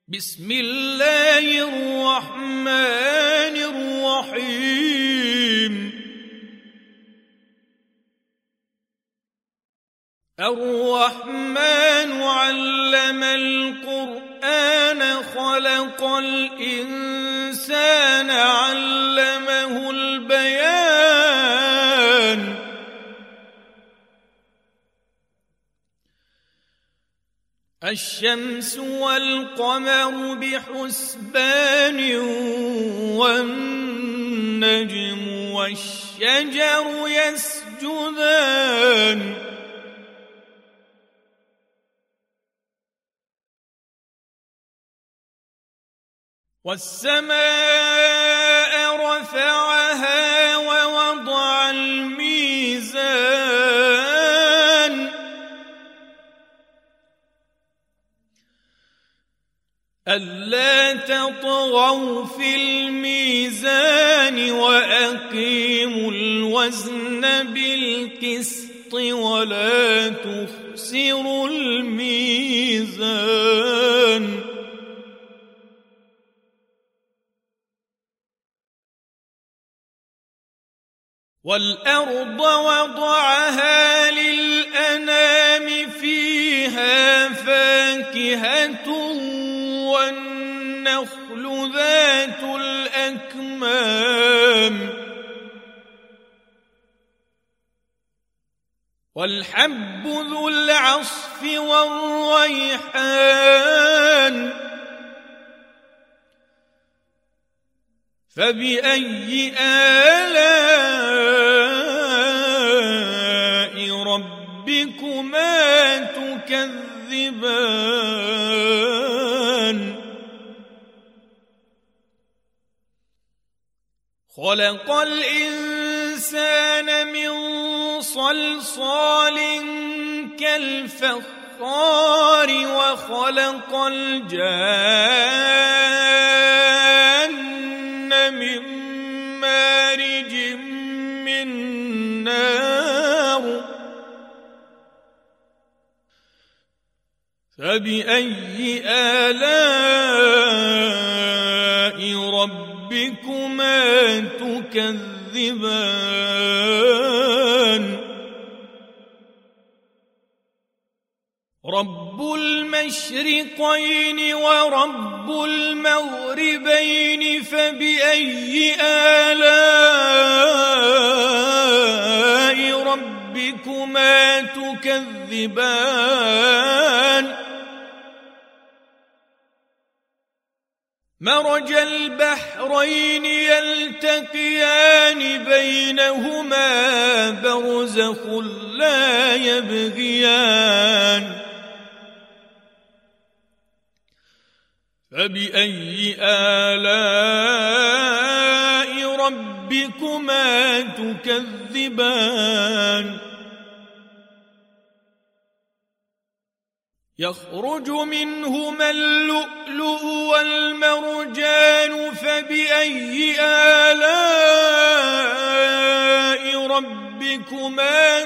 بسم الله الرحمن الرحيم الرحمن علم القرآن خلق الإنسان علمه البيان الشمس والقمر بحسبان والنجم والشجر يسجدان والسماء رفعها ووضع الميزان ألا تطغوا في الميزان وأقيموا الوزن بالقسط ولا تخسروا الميزان والأرض وضعها للأنام فيها فاكهة والنخل ذات الأكمام والحب ذو العصف والريحان فبأي آلاء ربكما تكذبان خلق الإنسان من صلصال كالفخار وخلق الجان من مارج من نار فبأي آلاء ربكما تكذبان رب المشرقين ورب المغربين فبأي آلاء ربكما تكذبان مرج البحرين يلتقيان بينهما برزخ لا يبغيان فبأي آلاء ربكما تكذبان يخرج منهما اللؤلؤ والمرجان فبأي آلاء ربكما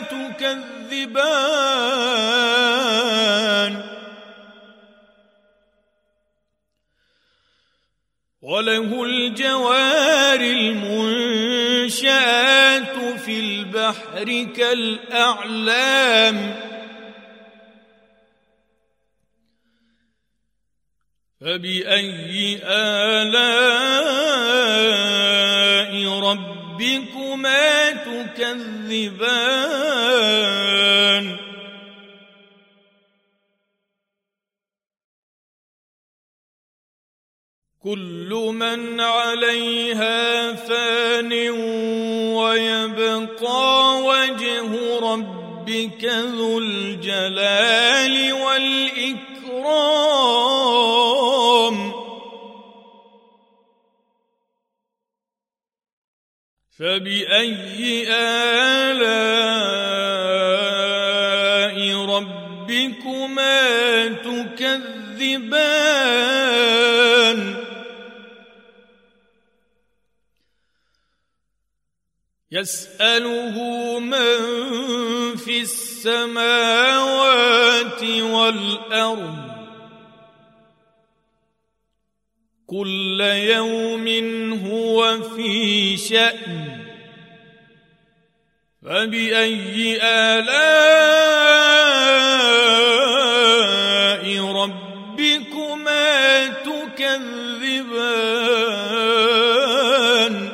تكذبان وله الجوار المنشآت في البحر كالأعلام فبأي آلاء ربكما تكذبان كل من عليها فان ويبقى وجه ربك ذو الجلال والإكرام فبأي آلاء ربكما تكذبان يسأله من في السماوات والأرض كل يوم هو في شأن فبأي آلاء ربكما تكذبان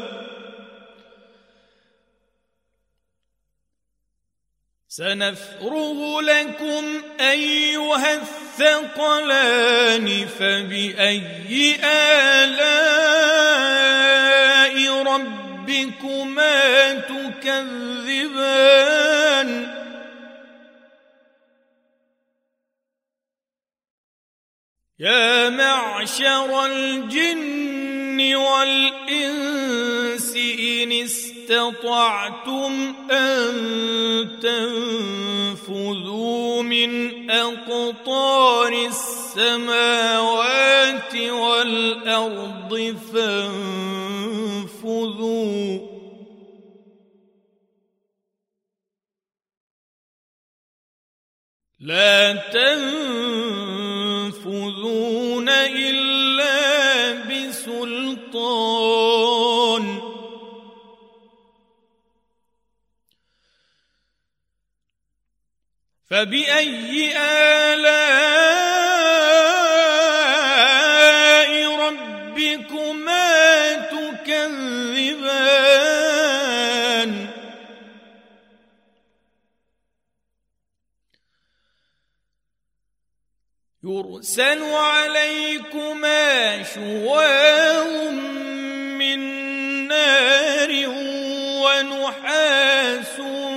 سنفرغ لكم أيها الثقلان فبأي آلاء ربكما تكذبان يا معشر الجن والإنس إن استطعتم أن تنفذوا من أقطار السماوات والأرض فانفذوا لا تنفذون إلا بسلطان فبأي آلاء ربكما تكذبان يرسل عليكما شواظ من نار ونحاس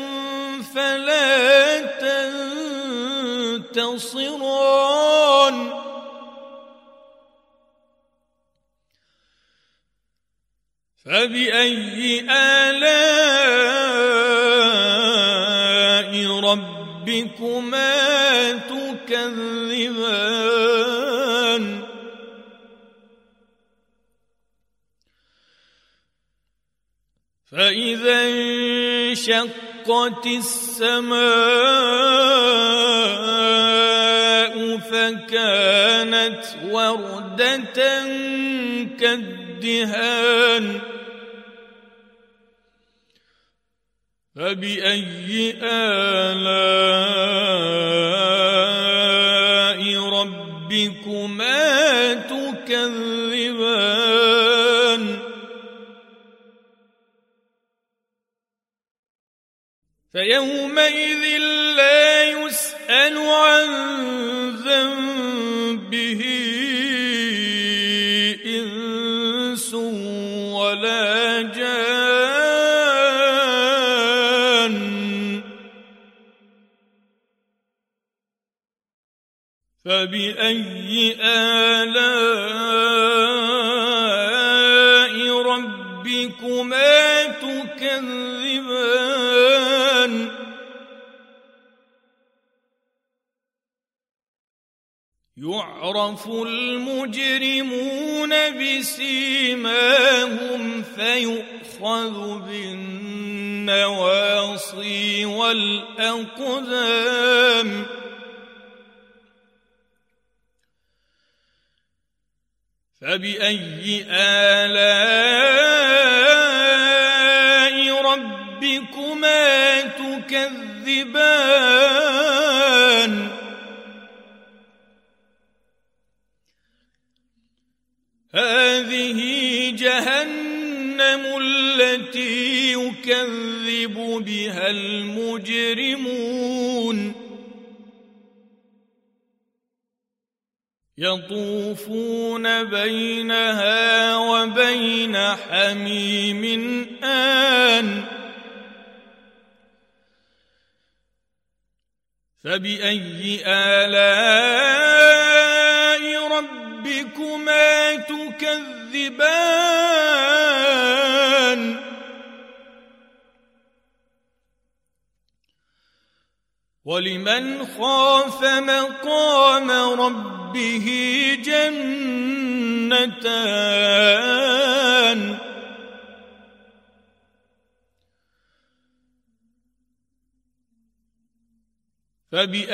فلا تنتصران فبأي آلاء ربكما تكذبان فإذا انشقت السماء فكانت وردة كالدهان فبأي آلاء ربكما تكذبان فيومئذ لا يسأل عن ذنبه إنس ولا جان فبأي آلاء ربكما تكذبان يعرف المجرمون بسيماهم فيؤخذ بالنواصي والأقدام فبأي آلاء ربكما تكذبان هذه جهنم التي يكذب بها المجرمون يطوفون بينها وبين حميم آن فبأي آلاء ربكما تكذبان ولمن خاف مقام ربه جنتان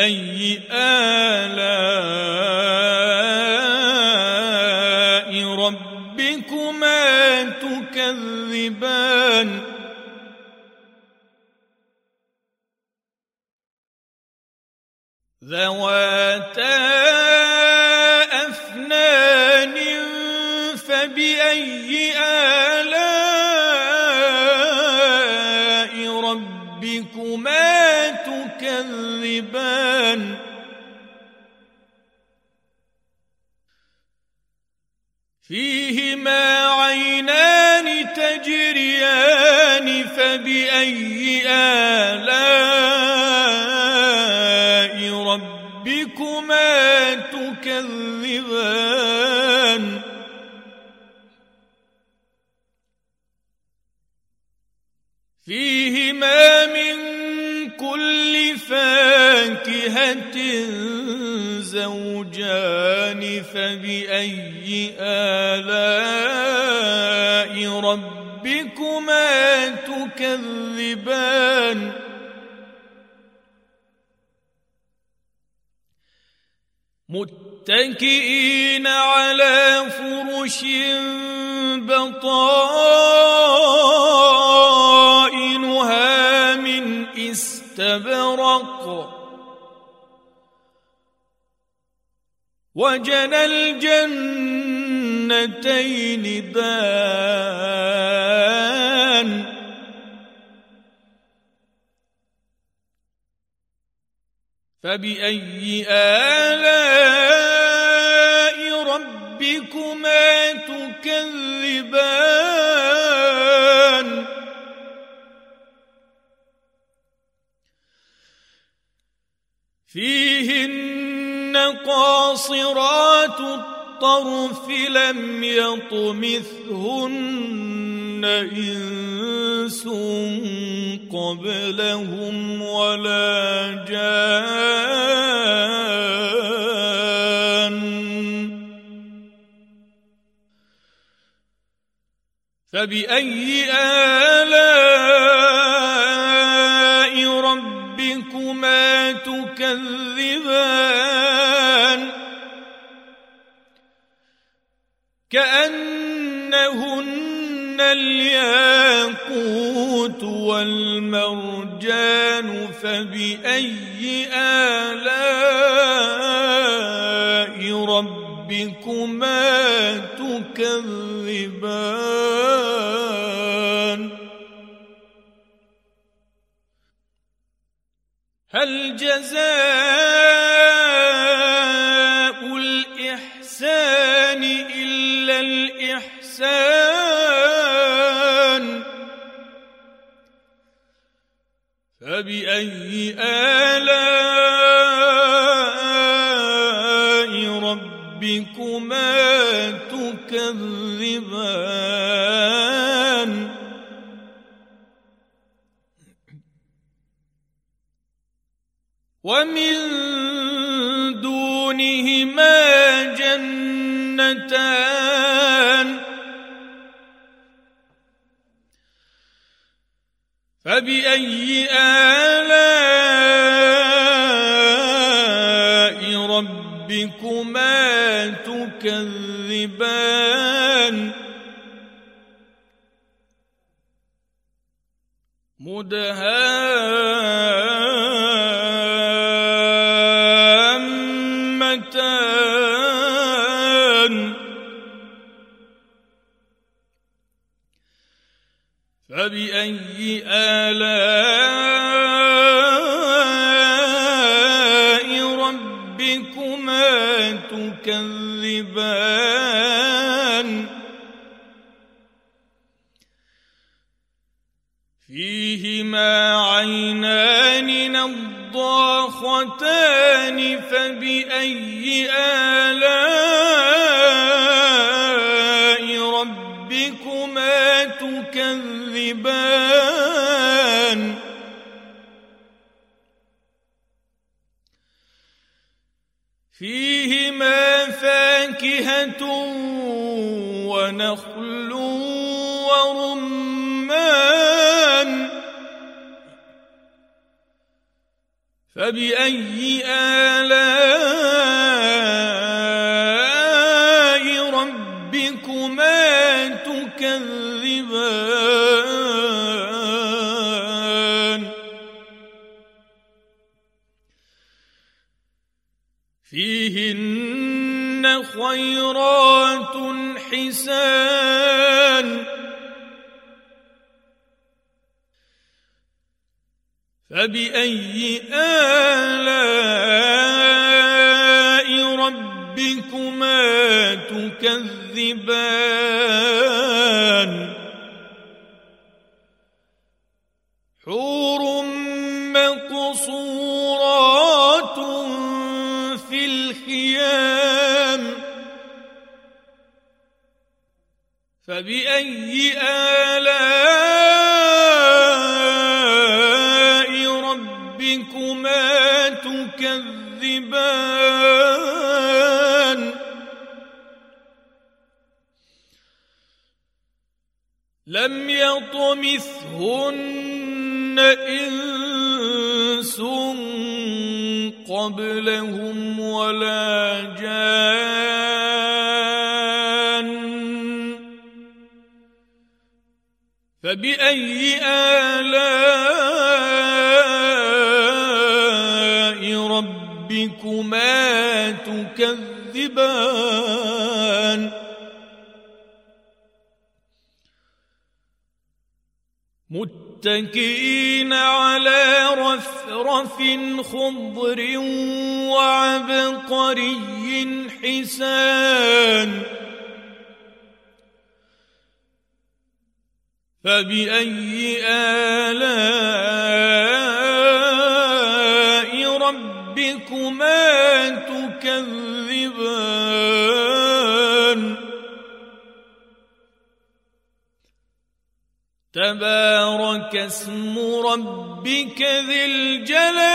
فبأي آلاء ربكما ذواتا أفنان فبأي آلاء ربكما تكذبان فيهما عينان تجريان فبأي آلاء ربكما تكذبان فيهما من كل فاكهة زوجان فبأي آلاء ربكما تكذبان متكئين على فرش بطائنها من استبرق وجنى الجنتين دان فبأي آلاء ربكما تكذبان فيهن قاصرات الطرف لم يطمثهن إنس قبلهم ولا جان فبأي آلاء ربكما تكذبان كأنهن الياقوت والمرجان فبأي آلاء ربكما تكذبان هل جزاء الإحسان إلا الإحسان فبأي آلاء ربكما تكذبان ومن دونهما جنتان فبأي آلاء ربكما تكذبان مدهامتان فبأي آلاء ربكما تكذبان فيهما عينان نضاختان فبأي آلاء ربكما تكذبان فيهما فاكهة ونخل ورمان فبأي آلاء ربكما تكذبان خيرات حسان فبأي آلاء ربكما تكذبان حور مقصورات في الخيام فبأي آلاء ربكما تكذبان لم يطمثهن إنس قبلهم ولا جان فبأي آلاء ربكما تكذبان متكئين على رفرف خضر وعبقري حسان فبأي آلاء ربكما تكذبان تبارك اسم ربك ذي الجلال